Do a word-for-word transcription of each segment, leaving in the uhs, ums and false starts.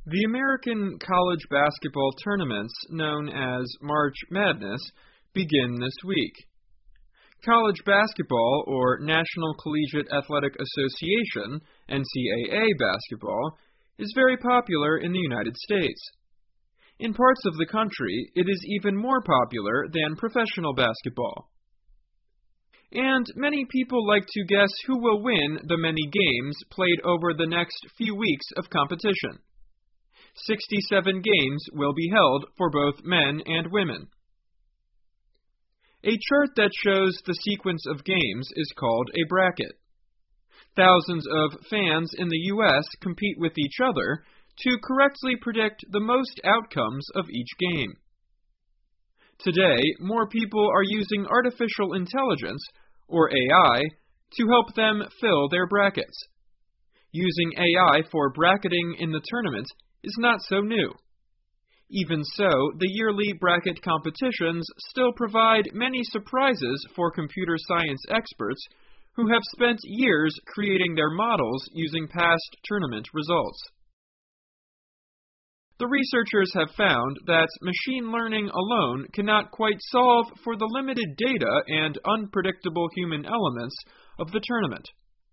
The American college basketball tournaments, known as March Madness, begin this week. College basketball, or National Collegiate Athletic Association, N C double A basketball, is very popular in the United States. In parts of the country, it is even more popular than professional basketball. And many people like to guess who will win the many games played over the next few weeks of competition. sixty-seven games will be held for both men and women. A chart that shows the sequence of games is called a bracket. Thousands of fans in the U S compete with each other to correctly predict the most outcomes of each game. Today, more people are using artificial intelligence, or A I, to help them fill their brackets. Using A I for bracketing in the tournament is not so new. Even so, the yearly bracket competitions still provide many surprises for computer science experts who have spent years creating their models using past tournament results. The researchers have found that machine learning alone cannot quite solve for the limited data and unpredictable human elements of the tournament.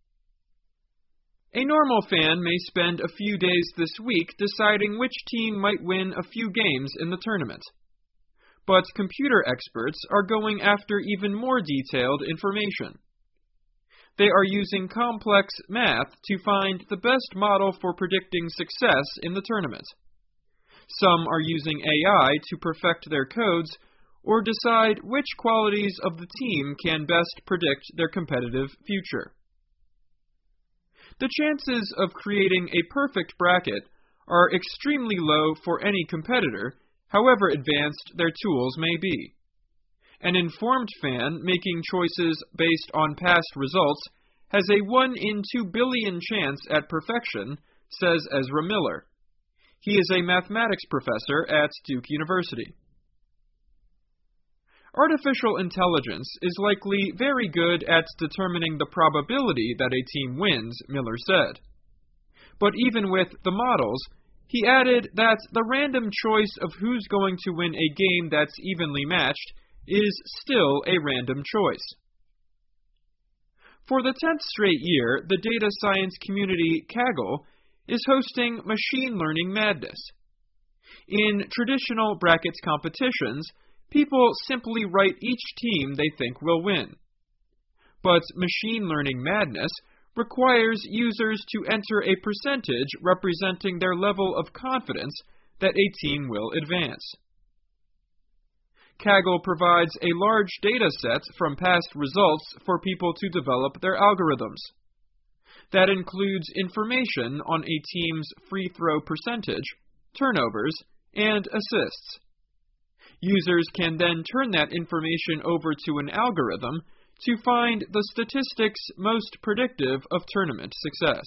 A normal fan may spend a few days this week deciding which team might win a few games in the tournament. But computer experts are going after even more detailed information. They are using complex math to find the best model for predicting success in the tournament. Some are using A I to perfect their codes or decide which qualities of the team can best predict their competitive future. The chances of creating a perfect bracket are extremely low for any competitor, however advanced their tools may be. An informed fan making choices based on past results has a one in two billion chance at perfection, says Ezra Miller. He is a mathematics professor at Duke University. Artificial intelligence is likely very good at determining the probability that a team wins, Miller said. But even with the models, he added that the random choice of who's going to win a game that's evenly matched is still a random choice. For the tenth straight year, the data science community Kaggle is hosting Machine Learning Madness. In traditional brackets competitions, people simply write each team they think will win. But Machine Learning Madness requires users to enter a percentage representing their level of confidence that a team will advance. Kaggle provides a large data set from past results for people to develop their algorithms. That includes information on a team's free throw percentage, turnovers, and assists. Users can then turn that information over to an algorithm to find the statistics most predictive of tournament success.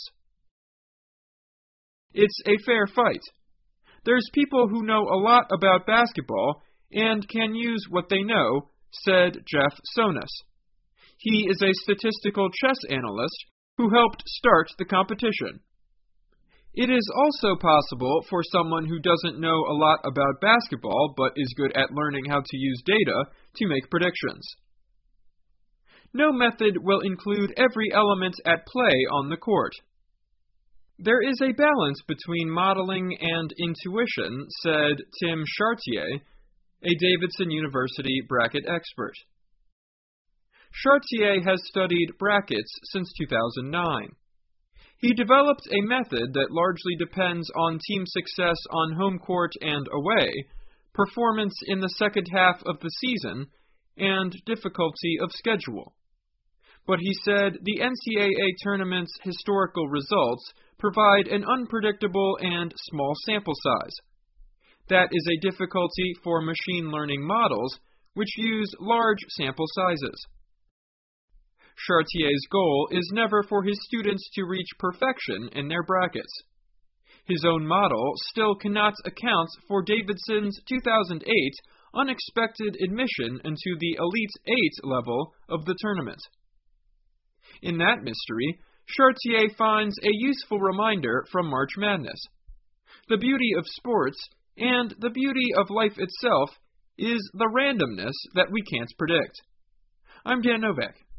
It's a fair fight. There's people who know a lot about basketball and can use what they know, said Jeff Sonas. He is a statistical chess analyst who helped start the competition. It is also possible for someone who doesn't know a lot about basketball but is good at learning how to use data to make predictions. No method will include every element at play on the court. There is a balance between modeling and intuition, said Tim Chartier, a Davidson University bracket expert. Chartier has studied brackets since two thousand nine. He developed a method that largely depends on team success on home court and away, performance in the second half of the season, and difficulty of schedule. But he said the N C double A tournament's historical results provide an unpredictable and small sample size. That is a difficulty for machine learning models, which use large sample sizes. Chartier's goal is never for his students to reach perfection in their brackets. His own model still cannot account for Davidson's two thousand eight unexpected admission into the Elite Eight level of the tournament. In that mystery, Chartier finds a useful reminder from March Madness. The beauty of sports, and the beauty of life itself, is the randomness that we can't predict. I'm Dan Novak.